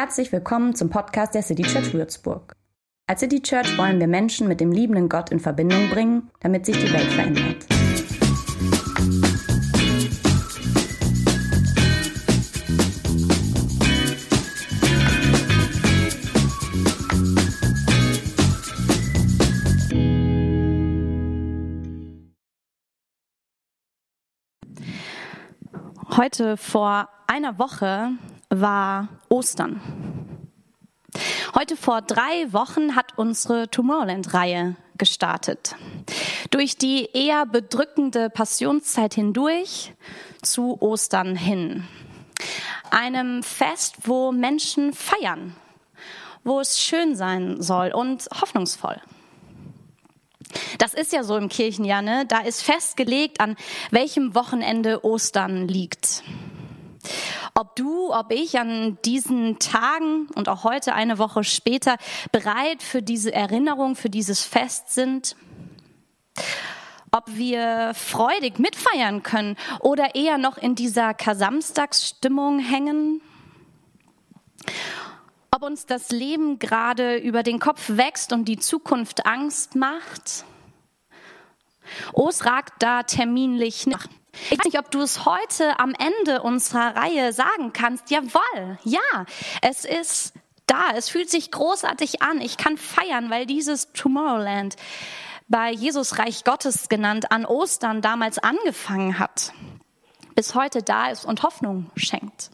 Herzlich willkommen zum Podcast der City Church Würzburg. Als City Church wollen wir Menschen mit dem liebenden Gott in Verbindung bringen, damit sich die Welt verändert. Heute vor einer Woche war Ostern. Heute vor 3 Wochen hat unsere Tomorrowland-Reihe gestartet. Durch die eher bedrückende Passionszeit hindurch zu Ostern hin. Einem Fest, wo Menschen feiern, wo es schön sein soll und hoffnungsvoll. Das ist ja so im Kirchenjahr, ne? Da ist festgelegt, an welchem Wochenende Ostern liegt. Ob ich an diesen Tagen und auch heute eine Woche später bereit für diese Erinnerung, für dieses Fest sind. Ob wir freudig mitfeiern können oder eher noch in dieser Kar-Samstags-Stimmung hängen. Ob uns das Leben gerade über den Kopf wächst und die Zukunft Angst macht. Es ragt da terminlich nach. Ich weiß nicht, ob du es heute am Ende unserer Reihe sagen kannst. Jawohl, ja, es ist da. Es fühlt sich großartig an. Ich kann feiern, weil dieses Tomorrowland, bei Jesus Reich Gottes genannt, an Ostern damals angefangen hat, bis heute da ist und Hoffnung schenkt.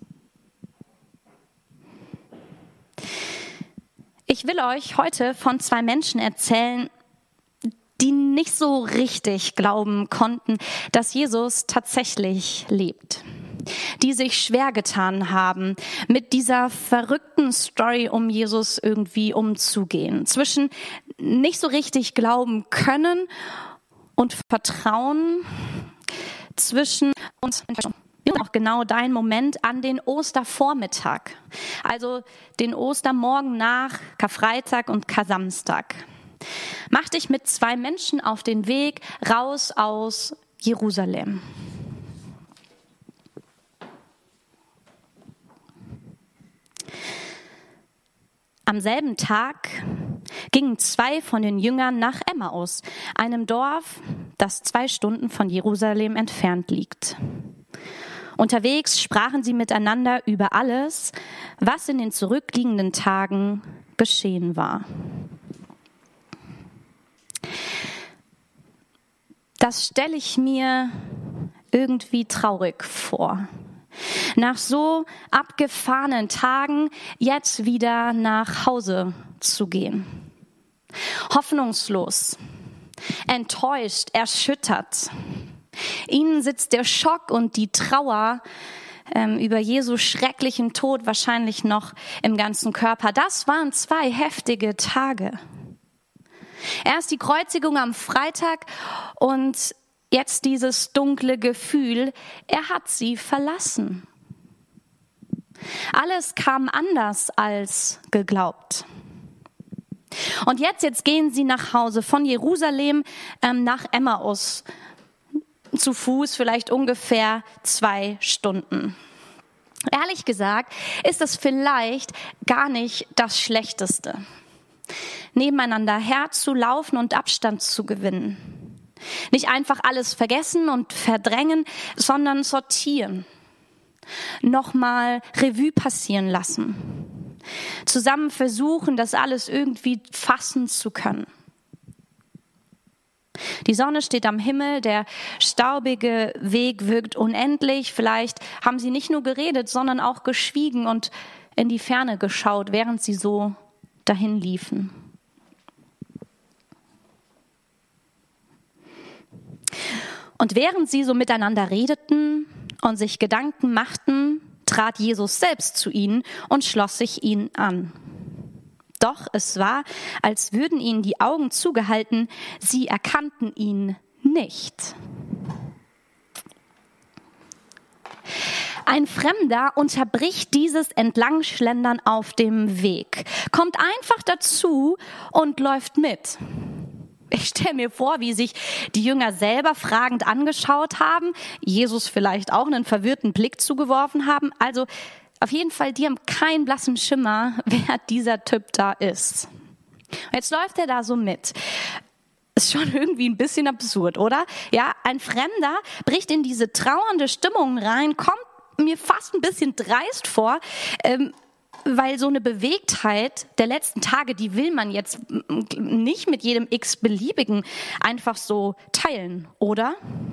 Ich will euch heute von 2 Menschen erzählen, die nicht so richtig glauben konnten, dass Jesus tatsächlich lebt. Die sich schwer getan haben, mit dieser verrückten Story um Jesus irgendwie umzugehen. Zwischen nicht so richtig glauben können und Vertrauen, zwischen uns auch genau dein Moment an den Ostervormittag, also den Ostermorgen nach Karfreitag und Kar-Samstag. Mach dich mit 2 Menschen auf den Weg raus aus Jerusalem. Am selben Tag gingen 2 von den Jüngern nach Emmaus, einem Dorf, das 2 Stunden von Jerusalem entfernt liegt. Unterwegs sprachen sie miteinander über alles, was in den zurückliegenden Tagen geschehen war. Das stelle ich mir irgendwie traurig vor. Nach so abgefahrenen Tagen jetzt wieder nach Hause zu gehen. Hoffnungslos, enttäuscht, erschüttert. Ihnen sitzt der Schock und die Trauer über Jesu schrecklichen Tod wahrscheinlich noch im ganzen Körper. Das waren 2 heftige Tage. Erst die Kreuzigung am Freitag und jetzt dieses dunkle Gefühl, er hat sie verlassen. Alles kam anders als geglaubt. Und jetzt gehen sie nach Hause von Jerusalem nach Emmaus. Zu Fuß vielleicht ungefähr 2 Stunden. Ehrlich gesagt ist das vielleicht gar nicht das Schlechteste. Nebeneinander herzulaufen und Abstand zu gewinnen. Nicht einfach alles vergessen und verdrängen, sondern sortieren. Nochmal Revue passieren lassen. Zusammen versuchen, das alles irgendwie fassen zu können. Die Sonne steht am Himmel, der staubige Weg wirkt unendlich. Vielleicht haben sie nicht nur geredet, sondern auch geschwiegen und in die Ferne geschaut, während sie so dahin liefen. Und während sie so miteinander redeten und sich Gedanken machten, trat Jesus selbst zu ihnen und schloss sich ihnen an. Doch es war, als würden ihnen die Augen zugehalten, sie erkannten ihn nicht. Ein Fremder unterbricht dieses Entlangschlendern auf dem Weg, kommt einfach dazu und läuft mit. Ich stelle mir vor, wie sich die Jünger selber fragend angeschaut haben, Jesus vielleicht auch einen verwirrten Blick zugeworfen haben. Also Auf jeden Fall, die haben keinen blassen Schimmer, wer dieser Typ da ist. Und jetzt läuft er da so mit. Ist schon irgendwie ein bisschen absurd, oder? Ja, ein Fremder bricht in diese trauernde Stimmung rein, kommt mir fast ein bisschen dreist vor, weil so eine Bewegtheit der letzten Tage, die will man jetzt nicht mit jedem x-beliebigen einfach so teilen, oder?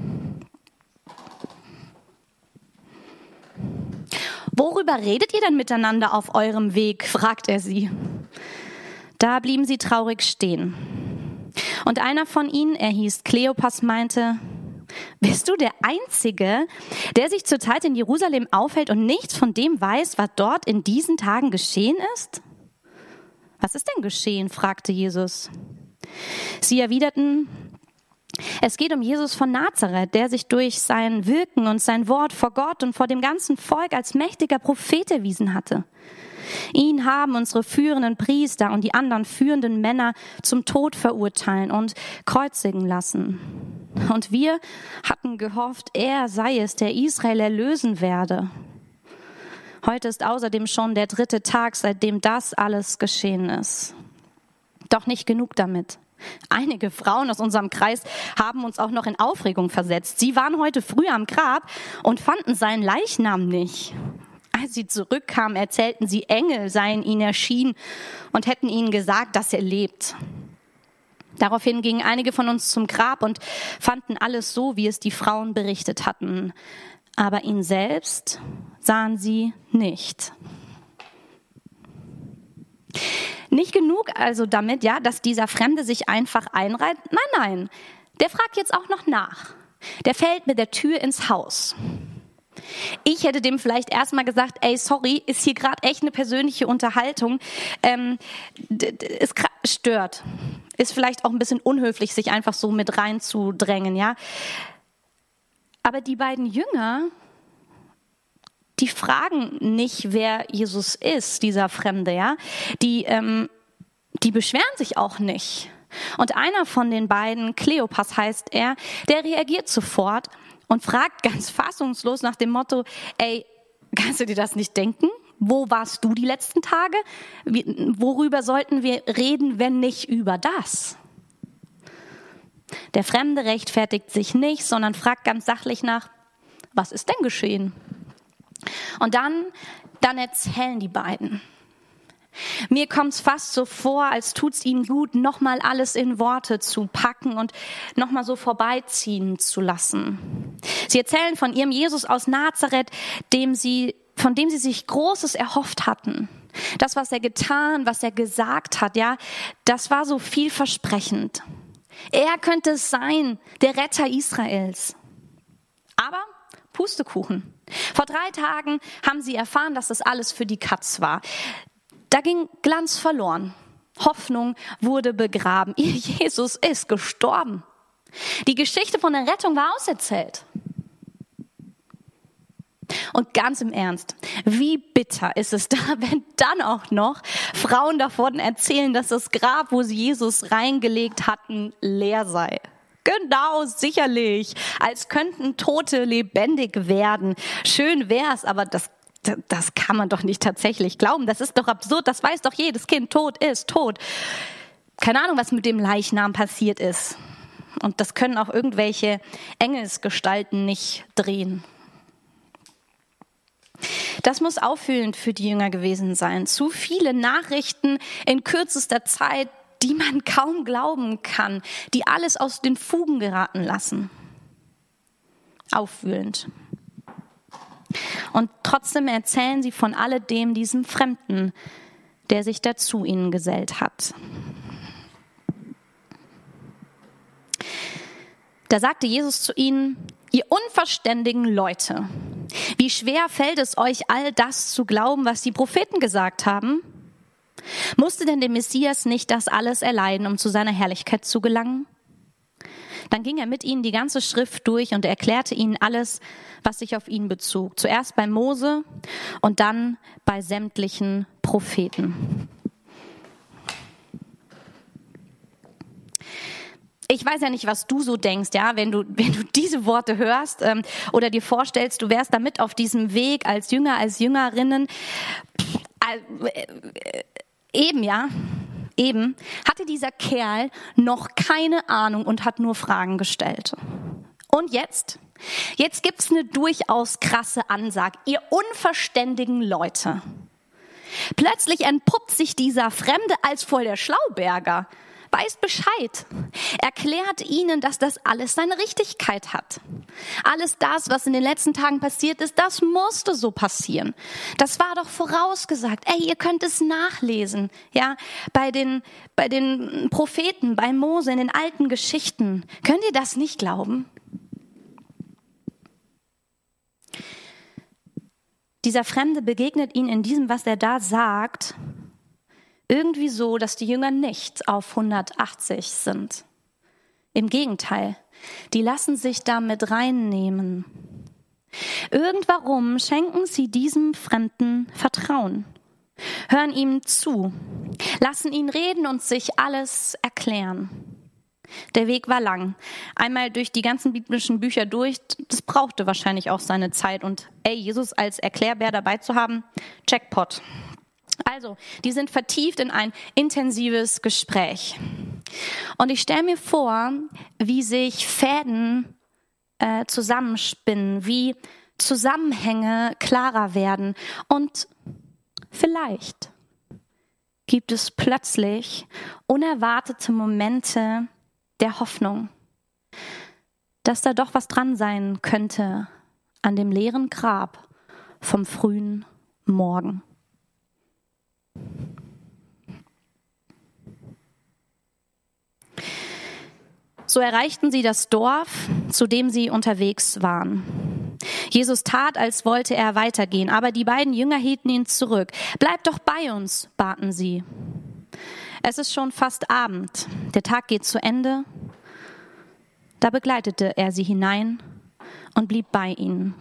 Worüber redet ihr denn miteinander auf eurem Weg? Fragt er sie. Da blieben sie traurig stehen. Und einer von ihnen, er hieß Kleopas, meinte: Bist du der Einzige, der sich zurzeit in Jerusalem aufhält und nichts von dem weiß, was dort in diesen Tagen geschehen ist? Was ist denn geschehen? Fragte Jesus. Sie erwiderten: Es geht um Jesus von Nazareth, der sich durch sein Wirken und sein Wort vor Gott und vor dem ganzen Volk als mächtiger Prophet erwiesen hatte. Ihn haben unsere führenden Priester und die anderen führenden Männer zum Tod verurteilen und kreuzigen lassen. Und wir hatten gehofft, er sei es, der Israel erlösen werde. Heute ist außerdem schon der 3. Tag, seitdem das alles geschehen ist. Doch nicht genug damit. Einige Frauen aus unserem Kreis haben uns auch noch in Aufregung versetzt. Sie waren heute früh am Grab und fanden seinen Leichnam nicht. Als sie zurückkamen, erzählten sie, Engel seien ihnen erschienen und hätten ihnen gesagt, dass er lebt. Daraufhin gingen einige von uns zum Grab und fanden alles so, wie es die Frauen berichtet hatten. Aber ihn selbst sahen sie nicht. Nicht genug also damit, ja, dass dieser Fremde sich einfach einreiht. Nein, der fragt jetzt auch noch nach. Der fällt mit der Tür ins Haus. Ich hätte dem vielleicht erstmal gesagt, ey, sorry, ist hier gerade echt eine persönliche Unterhaltung. Es stört. Ist vielleicht auch ein bisschen unhöflich, sich einfach so mit reinzudrängen, ja. Aber die beiden Jünger, die fragen nicht, wer Jesus ist, dieser Fremde, ja. Die beschweren sich auch nicht. Und einer von den beiden, Kleopas heißt er, der reagiert sofort und fragt ganz fassungslos nach dem Motto, ey, kannst du dir das nicht denken? Wo warst du die letzten Tage? Worüber sollten wir reden, wenn nicht über das? Der Fremde rechtfertigt sich nicht, sondern fragt ganz sachlich nach, was ist denn geschehen? Und dann erzählen die beiden. Mir kommt's fast so vor, als tut's ihnen gut, nochmal alles in Worte zu packen und nochmal so vorbeiziehen zu lassen. Sie erzählen von ihrem Jesus aus Nazareth, von dem sie sich Großes erhofft hatten. Das, was er getan, was er gesagt hat, ja, das war so vielversprechend. Er könnte es sein, der Retter Israels. Aber Pustekuchen. Vor 3 Tagen haben sie erfahren, dass das alles für die Katz war. Da ging Glanz verloren. Hoffnung wurde begraben. Ihr Jesus ist gestorben. Die Geschichte von der Rettung war auserzählt. Und ganz im Ernst, wie bitter ist es da, wenn dann auch noch Frauen davon erzählen, dass das Grab, wo sie Jesus reingelegt hatten, leer sei. Genau, sicherlich. Als könnten Tote lebendig werden. Schön wär's, aber das kann man doch nicht tatsächlich glauben. Das ist doch absurd. Das weiß doch jedes Kind. Tot ist tot. Keine Ahnung, was mit dem Leichnam passiert ist. Und das können auch irgendwelche Engelsgestalten nicht drehen. Das muss auffühlend für die Jünger gewesen sein. Zu viele Nachrichten in kürzester Zeit, die man kaum glauben kann, die alles aus den Fugen geraten lassen. Auffühlend. Und trotzdem erzählen sie von alledem diesem Fremden, der sich dazu ihnen gesellt hat. Da sagte Jesus zu ihnen: Ihr unverständigen Leute, wie schwer fällt es euch, all das zu glauben, was die Propheten gesagt haben? Musste denn der Messias nicht das alles erleiden, um zu seiner Herrlichkeit zu gelangen? Dann ging er mit ihnen die ganze Schrift durch und erklärte ihnen alles, was sich auf ihn bezog. Zuerst bei Mose und dann bei sämtlichen Propheten. Ich weiß ja nicht, was du so denkst, ja, wenn du diese Worte hörst oder dir vorstellst, du wärst da mit auf diesem Weg als Jünger, als Jüngerinnen. Eben hatte dieser Kerl noch keine Ahnung und hat nur Fragen gestellt. Und jetzt gibt's eine durchaus krasse Ansage. Ihr unverständigen Leute. Plötzlich entpuppt sich dieser Fremde als voll der Schlauberger. Weiß Bescheid. Erklärt ihnen, dass das alles seine Richtigkeit hat. Alles das, was in den letzten Tagen passiert ist, das musste so passieren. Das war doch vorausgesagt. Ey, ihr könnt es nachlesen. Ja, bei den Propheten, bei Mose, in den alten Geschichten. Könnt ihr das nicht glauben? Dieser Fremde begegnet ihnen in diesem, was er da sagt, irgendwie so, dass die Jünger nicht auf 180 sind. Im Gegenteil, die lassen sich da mit reinnehmen. Irgendwarum schenken sie diesem Fremden Vertrauen, hören ihm zu, lassen ihn reden und sich alles erklären. Der Weg war lang. Einmal durch die ganzen biblischen Bücher durch, das brauchte wahrscheinlich auch seine Zeit. Und Jesus als Erklärbär dabei zu haben, Jackpot. Also, die sind vertieft in ein intensives Gespräch. Und ich stelle mir vor, wie sich Fäden zusammenspinnen, wie Zusammenhänge klarer werden. Und vielleicht gibt es plötzlich unerwartete Momente der Hoffnung, dass da doch was dran sein könnte an dem leeren Grab vom frühen Morgen. So erreichten sie das Dorf, zu dem sie unterwegs waren. Jesus tat, als wollte er weitergehen, aber die beiden Jünger hielten ihn zurück. Bleib doch bei uns, baten sie. Es ist schon fast Abend. Der Tag geht zu Ende. Da begleitete er sie hinein und blieb bei ihnen.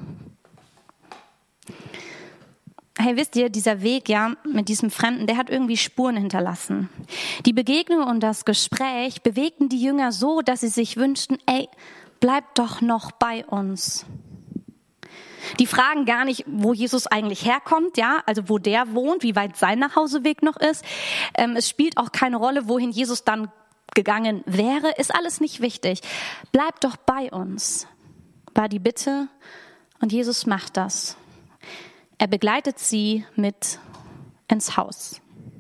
Hey, wisst ihr, dieser Weg, ja, mit diesem Fremden, der hat irgendwie Spuren hinterlassen. Die Begegnung und das Gespräch bewegten die Jünger so, dass sie sich wünschten, ey, bleib doch noch bei uns. Die fragen gar nicht, wo Jesus eigentlich herkommt, ja, also wo der wohnt, wie weit sein Nachhauseweg noch ist. Es spielt auch keine Rolle, wohin Jesus dann gegangen wäre, ist alles nicht wichtig. Bleib doch bei uns, war die Bitte, und Jesus macht das. Er begleitet sie mit ins Haus.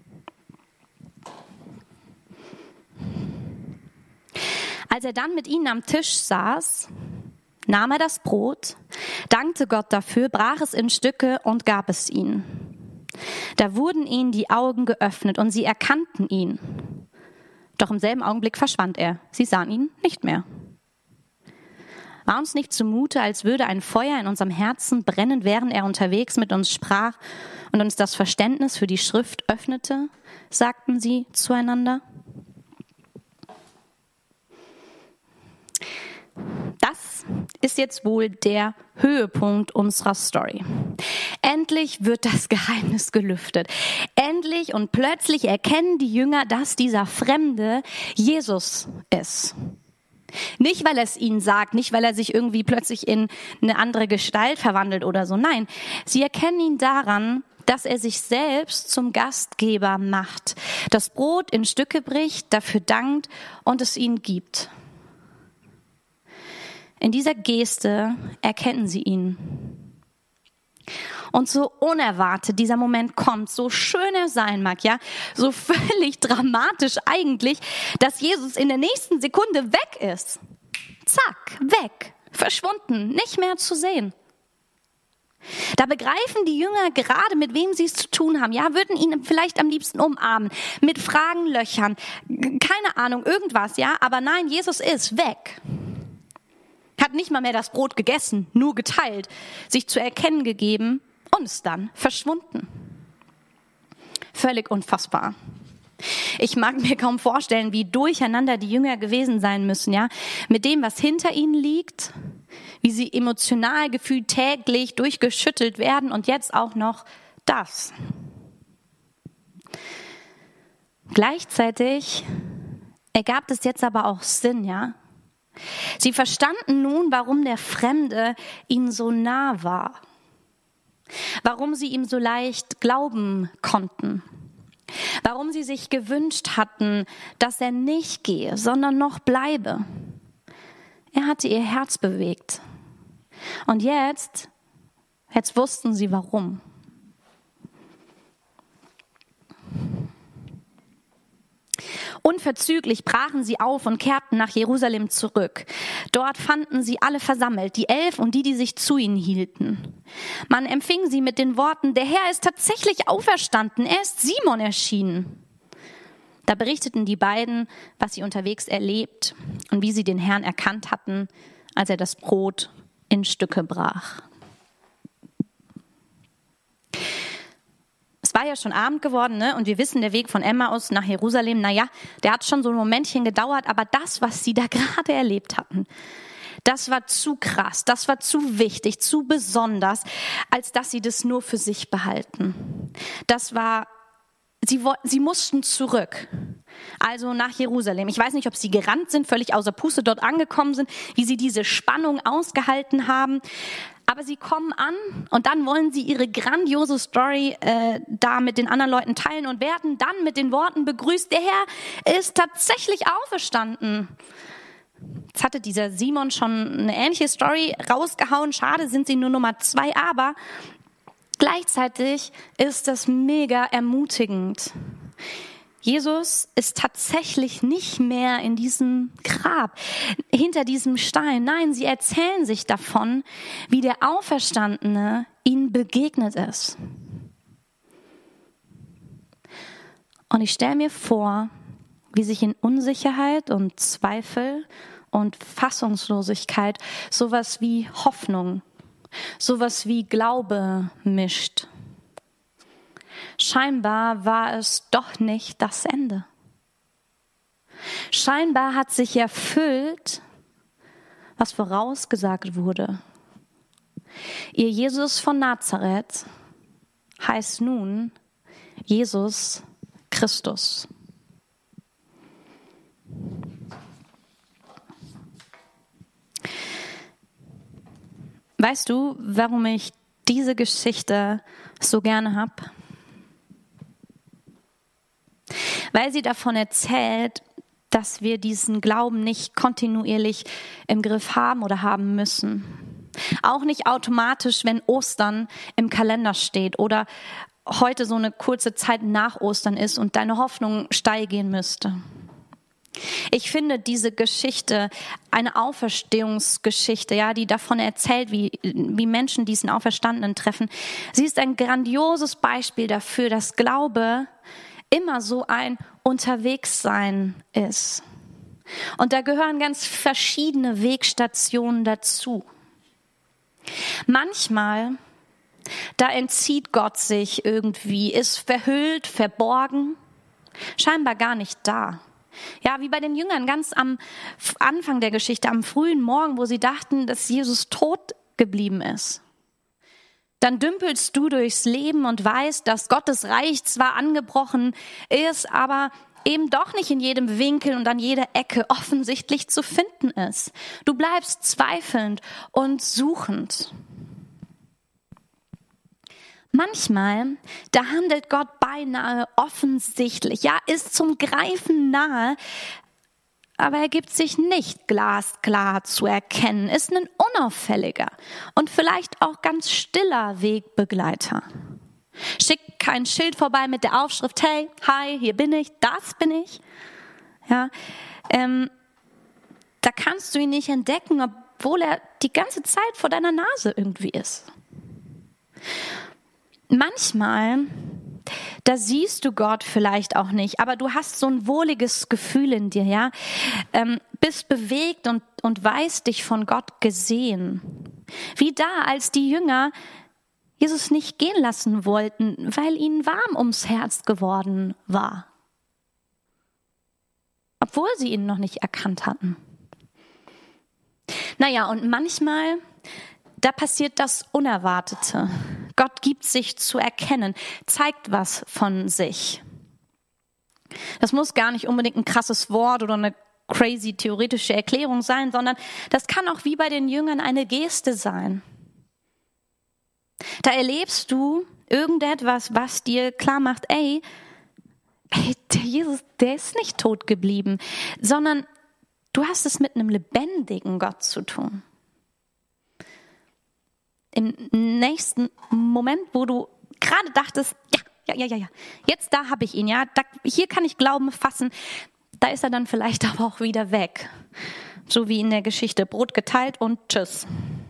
Als er dann mit ihnen am Tisch saß, nahm er das Brot, dankte Gott dafür, brach es in Stücke und gab es ihnen. Da wurden ihnen die Augen geöffnet und sie erkannten ihn. Doch im selben Augenblick verschwand er. Sie sahen ihn nicht mehr. War uns nicht zumute, als würde ein Feuer in unserem Herzen brennen, während er unterwegs mit uns sprach und uns das Verständnis für die Schrift öffnete, sagten sie zueinander. Das ist jetzt wohl der Höhepunkt unserer Story. Endlich wird das Geheimnis gelüftet. Endlich und plötzlich erkennen die Jünger, dass dieser Fremde Jesus ist. Nicht, weil er es ihnen sagt, nicht, weil er sich irgendwie plötzlich in eine andere Gestalt verwandelt oder so. Nein, sie erkennen ihn daran, dass er sich selbst zum Gastgeber macht, das Brot in Stücke bricht, dafür dankt und es ihnen gibt. In dieser Geste erkennen sie ihn. Und so unerwartet dieser Moment kommt, so schön er sein mag, ja, so völlig dramatisch eigentlich, dass Jesus in der nächsten Sekunde weg ist. Zack, weg, verschwunden, nicht mehr zu sehen. Da begreifen die Jünger gerade, mit wem sie es zu tun haben. Ja, würden ihn vielleicht am liebsten umarmen, mit Fragen löchern, keine Ahnung, irgendwas, ja, aber nein, Jesus ist weg. Hat nicht mal mehr das Brot gegessen, nur geteilt, sich zu erkennen gegeben und ist dann verschwunden. Völlig unfassbar. Ich mag mir kaum vorstellen, wie durcheinander die Jünger gewesen sein müssen, ja, mit dem, was hinter ihnen liegt, wie sie emotional gefühlt täglich durchgeschüttelt werden und jetzt auch noch das. Gleichzeitig ergab es jetzt aber auch Sinn, ja? Sie verstanden nun, warum der Fremde ihnen so nah war. Warum sie ihm so leicht glauben konnten. Warum sie sich gewünscht hatten, dass er nicht gehe, sondern noch bleibe. Er hatte ihr Herz bewegt. Und jetzt wussten sie warum. Unverzüglich brachen sie auf und kehrten nach Jerusalem zurück. Dort fanden sie alle versammelt, die 11 und die sich zu ihnen hielten. Man empfing sie mit den Worten, der Herr ist tatsächlich auferstanden, er ist Simon erschienen. Da berichteten die beiden, was sie unterwegs erlebt und wie sie den Herrn erkannt hatten, als er das Brot in Stücke brach. Es war ja schon Abend geworden, ne? Und wir wissen, der Weg von Emmaus nach Jerusalem, der hat schon so ein Momentchen gedauert, aber das, was sie da gerade erlebt hatten, das war zu krass, das war zu wichtig, zu besonders, als dass sie das nur für sich behalten. Sie mussten zurück, also nach Jerusalem. Ich weiß nicht, ob sie gerannt sind, völlig außer Puste dort angekommen sind, wie sie diese Spannung ausgehalten haben. Aber sie kommen an und dann wollen sie ihre grandiose Story da mit den anderen Leuten teilen und werden dann mit den Worten begrüßt, der Herr ist tatsächlich auferstanden. Jetzt hatte dieser Simon schon eine ähnliche Story rausgehauen. Schade, sind sie nur Nummer 2, aber gleichzeitig ist das mega ermutigend. Jesus ist tatsächlich nicht mehr in diesem Grab, hinter diesem Stein. Nein, sie erzählen sich davon, wie der Auferstandene ihnen begegnet ist. Und ich stelle mir vor, wie sich in Unsicherheit und Zweifel und Fassungslosigkeit sowas wie Hoffnung, sowas wie Glaube mischt. Scheinbar war es doch nicht das Ende. Scheinbar hat sich erfüllt, was vorausgesagt wurde. Ihr Jesus von Nazareth heißt nun Jesus Christus. Weißt du, warum ich diese Geschichte so gerne habe? Weil sie davon erzählt, dass wir diesen Glauben nicht kontinuierlich im Griff haben oder haben müssen. Auch nicht automatisch, wenn Ostern im Kalender steht oder heute so eine kurze Zeit nach Ostern ist und deine Hoffnung steil gehen müsste. Ich finde diese Geschichte eine Auferstehungsgeschichte, ja, die davon erzählt, wie Menschen diesen Auferstandenen treffen. Sie ist ein grandioses Beispiel dafür, dass Glaube immer so ein Unterwegssein ist. Und da gehören ganz verschiedene Wegstationen dazu. Manchmal, da entzieht Gott sich irgendwie, ist verhüllt, verborgen, scheinbar gar nicht da. Ja, wie bei den Jüngern ganz am Anfang der Geschichte, am frühen Morgen, wo sie dachten, dass Jesus tot geblieben ist. Dann dümpelst du durchs Leben und weißt, dass Gottes Reich zwar angebrochen ist, aber eben doch nicht in jedem Winkel und an jeder Ecke offensichtlich zu finden ist. Du bleibst zweifelnd und suchend. Manchmal, da handelt Gott beinahe offensichtlich, ja, ist zum Greifen nahe, aber er gibt sich nicht glasklar zu erkennen, ist ein unauffälliger und vielleicht auch ganz stiller Wegbegleiter. Schickt kein Schild vorbei mit der Aufschrift, hey, hi, hier bin ich, das bin ich. Ja, da kannst du ihn nicht entdecken, obwohl er die ganze Zeit vor deiner Nase irgendwie ist. Manchmal, da siehst du Gott vielleicht auch nicht, aber du hast so ein wohliges Gefühl in dir, ja, bist bewegt und weißt dich von Gott gesehen. Wie da, als die Jünger Jesus nicht gehen lassen wollten, weil ihnen warm ums Herz geworden war. Obwohl sie ihn noch nicht erkannt hatten. Naja, und manchmal, da passiert das Unerwartete. Gott gibt sich zu erkennen, zeigt was von sich. Das muss gar nicht unbedingt ein krasses Wort oder eine crazy theoretische Erklärung sein, sondern das kann auch wie bei den Jüngern eine Geste sein. Da erlebst du irgendetwas, was dir klar macht, ey, der Jesus, der ist nicht tot geblieben, sondern du hast es mit einem lebendigen Gott zu tun. Im nächsten Moment, wo du gerade dachtest, ja, jetzt da habe ich ihn, ja, hier kann ich Glauben fassen, da ist er dann vielleicht aber auch wieder weg. So wie in der Geschichte, Brot geteilt und tschüss.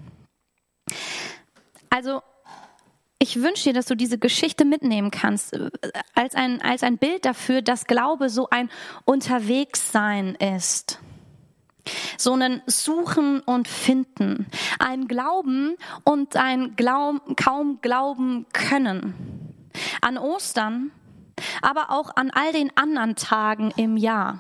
Also, ich wünsche dir, dass du diese Geschichte mitnehmen kannst, als ein Bild dafür, dass Glaube so ein Unterwegssein ist. So ein Suchen und Finden. Ein Glauben und ein kaum glauben können. An Ostern, aber auch an all den anderen Tagen im Jahr.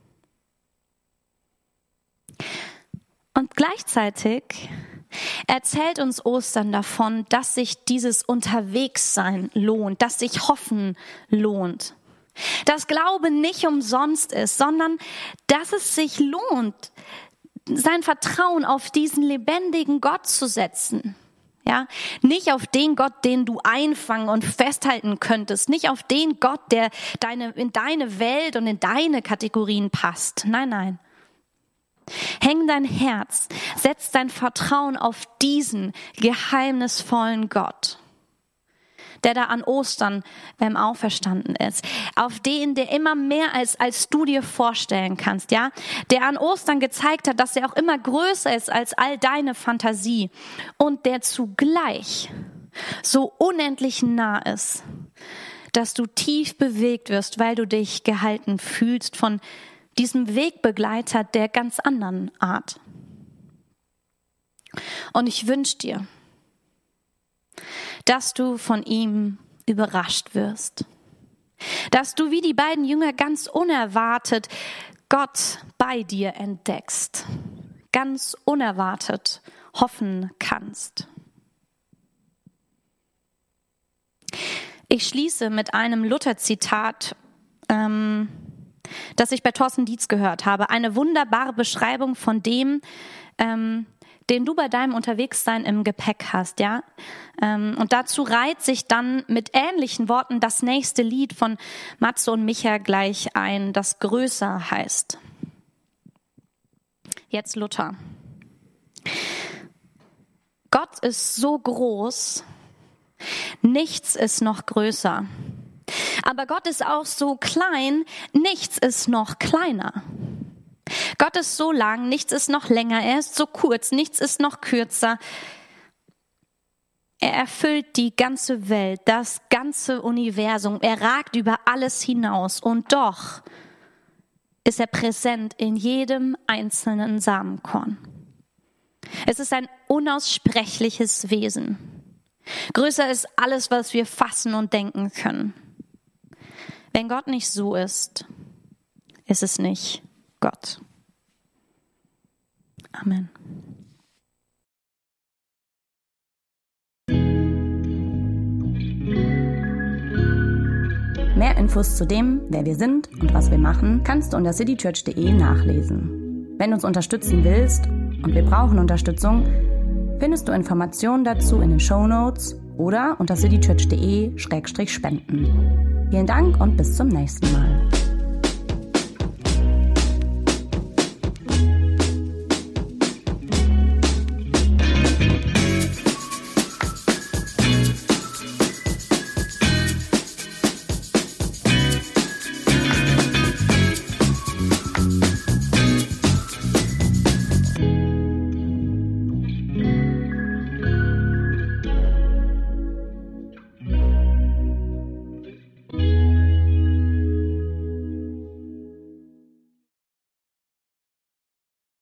Und gleichzeitig erzählt uns Ostern davon, dass sich dieses Unterwegssein lohnt, dass sich Hoffen lohnt. Dass Glaube nicht umsonst ist, sondern dass es sich lohnt, sein Vertrauen auf diesen lebendigen Gott zu setzen. Ja, nicht auf den Gott, den du einfangen und festhalten könntest, nicht auf den Gott, der in deine Welt und in deine Kategorien passt. Nein. Häng dein Herz, setz dein Vertrauen auf diesen geheimnisvollen Gott, der da an Ostern auferstanden ist, auf den, der immer mehr als du dir vorstellen kannst, ja, der an Ostern gezeigt hat, dass er auch immer größer ist als all deine Fantasie und der zugleich so unendlich nah ist, dass du tief bewegt wirst, weil du dich gehalten fühlst von diesem Wegbegleiter der ganz anderen Art. Und ich wünsche dir, dass du von ihm überrascht wirst. Dass du wie die beiden Jünger ganz unerwartet Gott bei dir entdeckst. Ganz unerwartet hoffen kannst. Ich schließe mit einem Luther-Zitat, das ich bei Thorsten Dietz gehört habe. Eine wunderbare Beschreibung von dem, den du bei deinem Unterwegssein im Gepäck hast, ja. Und dazu reiht sich dann mit ähnlichen Worten das nächste Lied von Matze und Micha gleich ein, das größer heißt. Jetzt Luther. Gott ist so groß, nichts ist noch größer. Aber Gott ist auch so klein, nichts ist noch kleiner. Gott ist so lang, nichts ist noch länger. Er ist so kurz, nichts ist noch kürzer. Er erfüllt die ganze Welt, das ganze Universum. Er ragt über alles hinaus. Und doch ist er präsent in jedem einzelnen Samenkorn. Es ist ein unaussprechliches Wesen. Größer ist alles, was wir fassen und denken können. Wenn Gott nicht so ist, ist es nicht Gott. Amen. Mehr Infos zu dem, wer wir sind und was wir machen, kannst du unter citychurch.de nachlesen. Wenn du uns unterstützen willst, und wir brauchen Unterstützung, findest du Informationen dazu in den Shownotes oder unter citychurch.de/spenden. Vielen Dank und bis zum nächsten Mal.